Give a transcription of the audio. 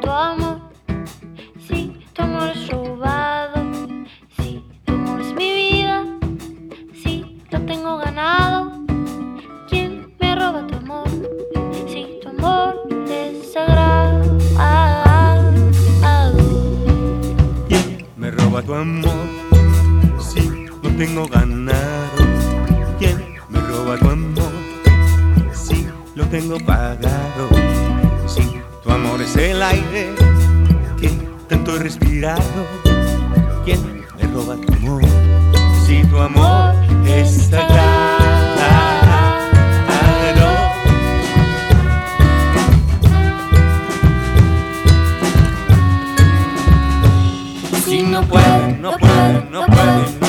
amor, si tu amor es robado, si tu amor es mi vida, si lo tengo ganado. ¿Quién me roba tu amor? Si tu amor es sagrado. ¿Quién me roba tu amor? Si lo tengo ganado. ¿Quién me roba tu amor? Si lo tengo pagado. Si tu amor es el aire que tanto he respirado. ¿Quién me roba tu amor? Si tu amor es sagrado. Si no pueden, no pueden, no pueden